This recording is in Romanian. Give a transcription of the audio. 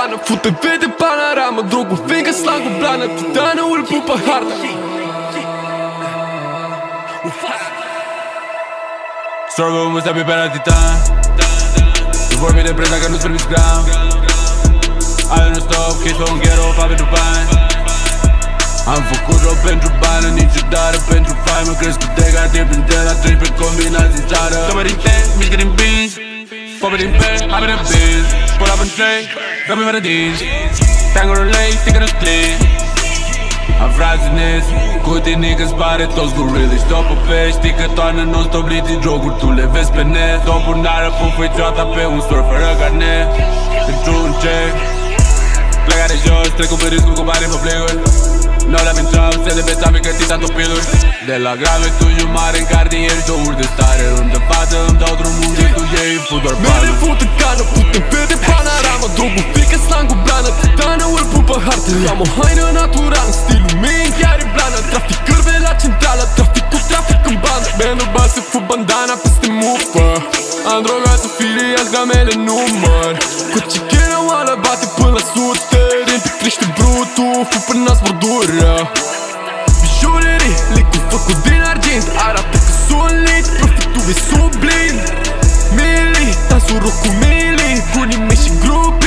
bană, fute vede panoramă, drogul fiindcă slangul blană, titană îl pupă harta. Struggle mă stai pe la titan. Nu vorbi de preț dacă nu-ți permiți gram. Ai un stop, chei pe un ghetto, fac pentru bani. Am făcut rău pentru bani, niciodată pentru fai. Mă cresc cu negativ de la 3 pe combinații în țară. Tămă din te, mișcă din beans. Pope din pe, hape din biz. Pull up and trade, dă-mi fără dinți. Tango lei, sticker is clean. Am frații nezi, cu tine că spare toți gorilli. Stop pe pești, știi că toarnă non-stop liti jocuri, tu le vezi pe net. Topul n-ară pufăcioata pe un store fără carnet. Într-un check, pleca de jos, trec cu riscul cu bani pe pleguri. Nu le-am intrat, se de pe țapi cătiți antopiluri. De la grave tu eu mare în cartier, douări de stare. Îmi dă față, îmi dau drumul de tu ei, fut doar bană. Mere fut în cană, putem vede panoramă, drogul fică slangul blană, titană îl pupă hartă. Am o haină naturală, stilul meu chiar e blană. Trafic cârbe la centrală, trafic în bandă. Bandul bani se fut bandana peste mufă. Am drogat să firiați gramele număr. Cu cichera oală bate până la sute. Din pe crește brutul, fu până la bordură. Bijulerii, licul făcut din argint, arată că solid, profitul e sublin. Mili, dansul rock cu mili, cu nimeni și grupi.